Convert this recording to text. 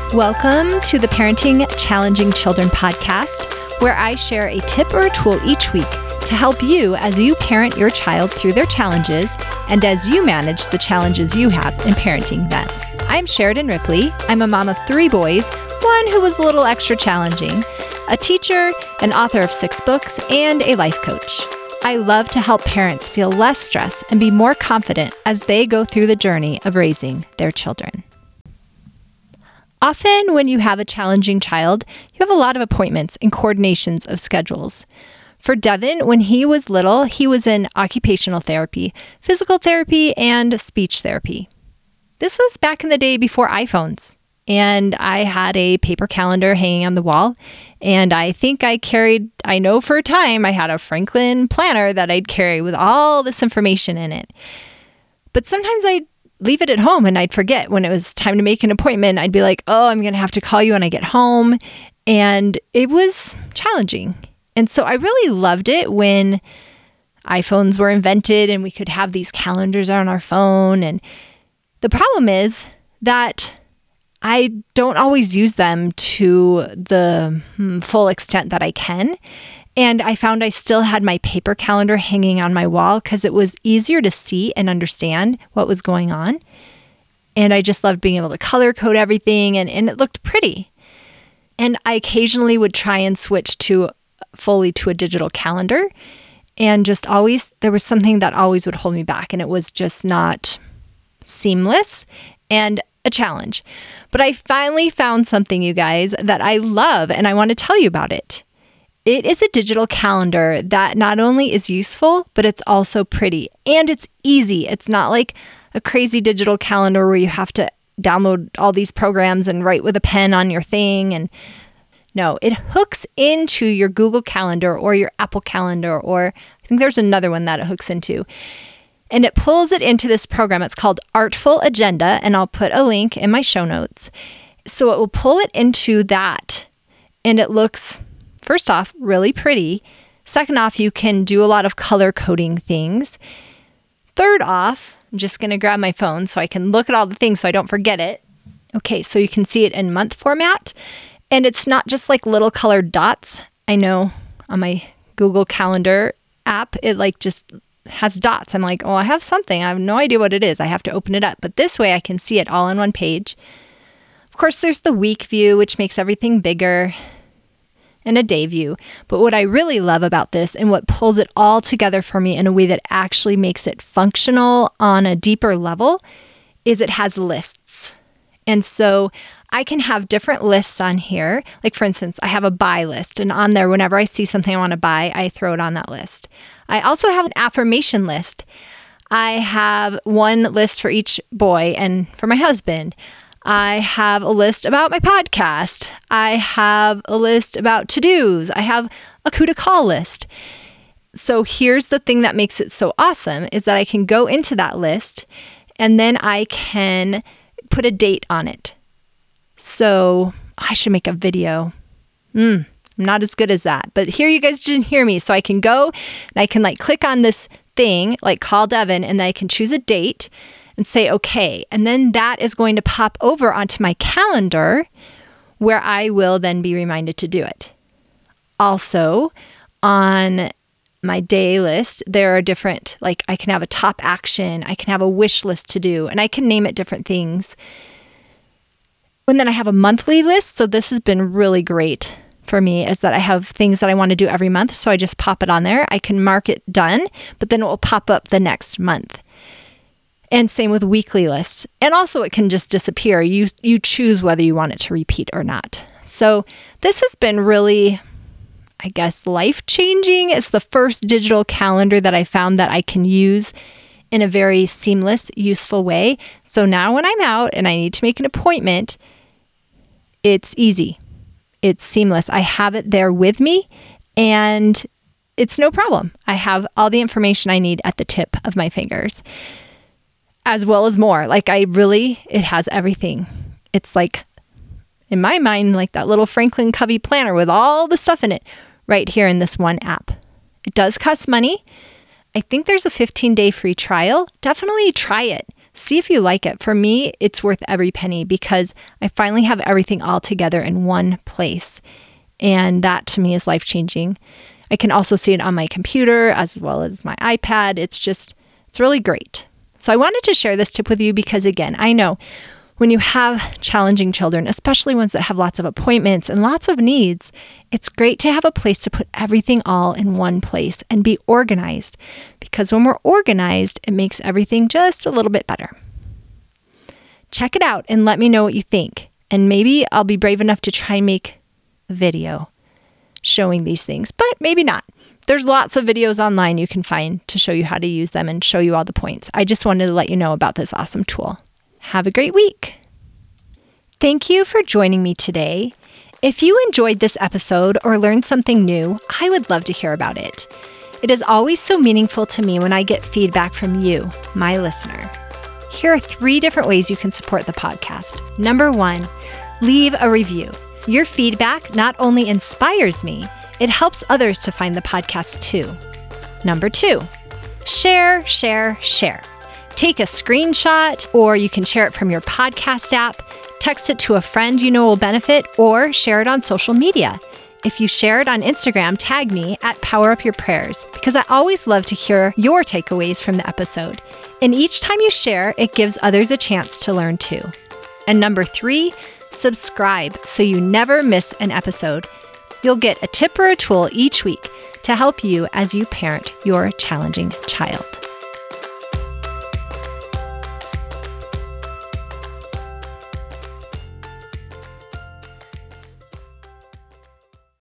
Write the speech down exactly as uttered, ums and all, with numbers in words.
Welcome to the Parenting Challenging Children podcast, where I share a tip or a tool each week to help you as you parent your child through their challenges and as you manage the challenges you have in parenting them. I'm Sheridan Ripley. I'm a mom of three boys, one who was a little extra challenging, a teacher, an author of six books, and a life coach. I love to help parents feel less stress and be more confident as they go through the journey of raising their children. Often when you have a challenging child, you have a lot of appointments and coordinations of schedules. For Devin, when he was little, he was in occupational therapy, physical therapy, and speech therapy. This was back in the day before iPhones, and I had a paper calendar hanging on the wall, and I think I carried, I know for a time, I had a Franklin planner that I'd carry with all this information in it. But sometimes I'd leave it at home and I'd forget when it was time to make an appointment. I'd be like, oh, I'm going to have to call you when I get home. And it was challenging. And so I really loved it when iPhones were invented and we could have these calendars on our phone. And the problem is that I don't always use them to the full extent that I can. And I found I still had my paper calendar hanging on my wall because it was easier to see and understand what was going on. And I just loved being able to color code everything, and, and it looked pretty. And I occasionally would try and switch to fully to a digital calendar. And just always, there was something that always would hold me back, and it was just not seamless and a challenge. But I finally found something, you guys, that I love, and I want to tell you about it. It is a digital calendar that not only is useful, but it's also pretty and it's easy. It's not like a crazy digital calendar where you have to download all these programs and write with a pen on your thing. And no, it hooks into your Google Calendar or your Apple Calendar, or I think there's another one that it hooks into. And it pulls it into this program. It's called Artful Agenda, and I'll put a link in my show notes. So it will pull it into that, and it looks, first off, really pretty. Second off, you can do a lot of color coding things. Third off, I'm just going to grab my phone so I can look at all the things so I don't forget it. Okay, so you can see it in month format. And it's not just like little colored dots. I know on my Google Calendar app, it like just has dots. I'm like, oh, I have something. I have no idea what it is. I have to open it up. But this way I can see it all on one page. Of course, there's the week view, which makes everything bigger, and a day view. But what I really love about this and what pulls it all together for me in a way that actually makes it functional on a deeper level is it has lists. And so I can have different lists on here. Like for instance, I have a buy list, and on there, whenever I see something I want to buy, I throw it on that list. I also have an affirmation list. I have one list for each boy and for my husband. I have a list about my podcast. I have a list about to-dos. I have a who to call list. So here's the thing that makes it so awesome is that I can go into that list and then I can put a date on it. So I should make a video. Mm, I'm not as good as that, but here you guys didn't hear me. So I can go and I can like click on this thing, like call Devin, and then I can choose a date and say, okay. And then that is going to pop over onto my calendar where I will then be reminded to do it. Also, on my day list, there are different, like I can have a top action, I can have a wish list to do, and I can name it different things. And then I have a monthly list. So this has been really great for me is that I have things that I want to do every month. So I just pop it on there. I can mark it done, but then it will pop up the next month. And same with weekly lists. And also it can just disappear. You you choose whether you want it to repeat or not. So this has been really, I guess, life-changing. It's the first digital calendar that I found that I can use in a very seamless, useful way. So now when I'm out and I need to make an appointment, it's easy. It's seamless. I have it there with me and it's no problem. I have all the information I need at the tip of my fingers, as well as more. Like I really, it has everything. It's like, in my mind, like that little Franklin Covey planner with all the stuff in it right here in this one app. It does cost money. I think there's a fifteen day free trial. Definitely try it. See if you like it. For me, it's worth every penny because I finally have everything all together in one place. And that to me is life-changing. I can also see it on my computer as well as my iPad. It's just, it's really great. So I wanted to share this tip with you because, again, I know when you have challenging children, especially ones that have lots of appointments and lots of needs, it's great to have a place to put everything all in one place and be organized. Because when we're organized, it makes everything just a little bit better. Check it out and let me know what you think. And maybe I'll be brave enough to try and make a video showing these things, but maybe not. There's lots of videos online you can find to show you how to use them and show you all the points. I just wanted to let you know about this awesome tool. Have a great week. Thank you for joining me today. If you enjoyed this episode or learned something new, I would love to hear about it. It is always so meaningful to me when I get feedback from you, my listener. Here are three different ways you can support the podcast. Number one, leave a review. Your feedback not only inspires me, it helps others to find the podcast too. Number two, share, share, share. Take a screenshot, or you can share it from your podcast app, text it to a friend you know will benefit, or share it on social media. If you share it on Instagram, tag me at Power Up Your Prayers, because I always love to hear your takeaways from the episode. And each time you share, it gives others a chance to learn too. And number three, subscribe so you never miss an episode. You'll get a tip or a tool each week to help you as you parent your challenging child.